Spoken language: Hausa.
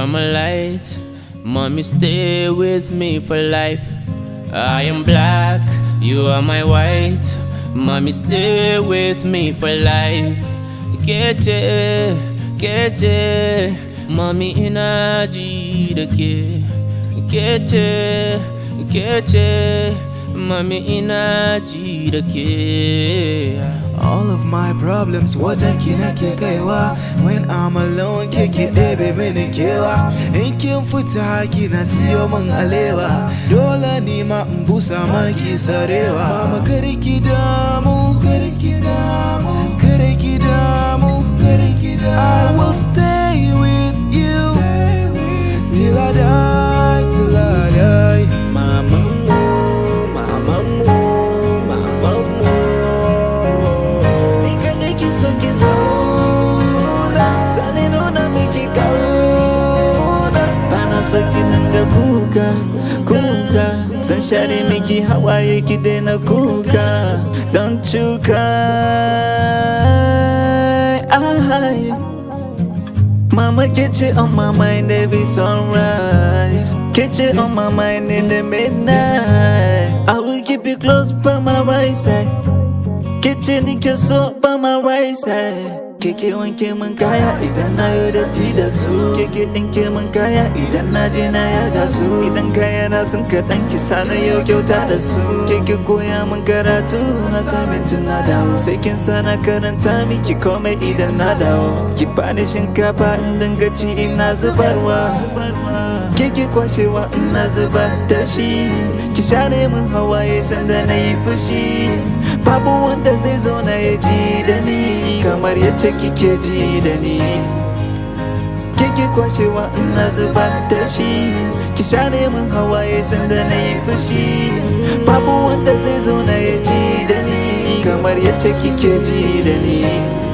am a light, mommy stay with me for life. I am black, you are my white, mommy stay with me for life. Kece, kece, mommy ina ji da ke. Kece, kece, mommy ina ji da ke. All of my problems wajen ki nake kaiwa. When I'm alone kike ɗebe mini kewa. In kin fita kina siyo min alewa. Dole ni ma in busa maki sarewa. Mama kar ki damu, kar ki damu, kar ki damu, kar ki damu. I will stay with you till I die, till I die. Mama mo, mama mo. So ki zauna, zane nuna miki kauna. Bana so ki dinga kuka, kuka. Zan share miki hawaye ki daina kuka. Don't you cry. Mama, get you on my mind every sunrise. Get you on my mind in the midnight. I will keep you close by my right side. Kitchen nike so by my right side. Keke wanke min kaya idan na yi datti da su. Keke ɗinke min kaya idan na je na yaga su. Idan kaya na sun kaɗan ki sana yau kyauta da su. Keke koya min karatu na sami na dawo. Sai kin sana karanta miki komai idan na dawo. Ki bani shinkafa in dinga ci ina zubarwa. Keke kwashewa ina zubar da shi. Ki share min hawaye sanda na yi fushi. Babu wanda zai zo na ya ji da ni kamar yadda kike ji da ni. Kike kwashewa ina zubar da shi. Ki share min hawaye sanda na yi fushi. Babu wanda zai zo na ya ji da ni kamar yadda kike ji da ni.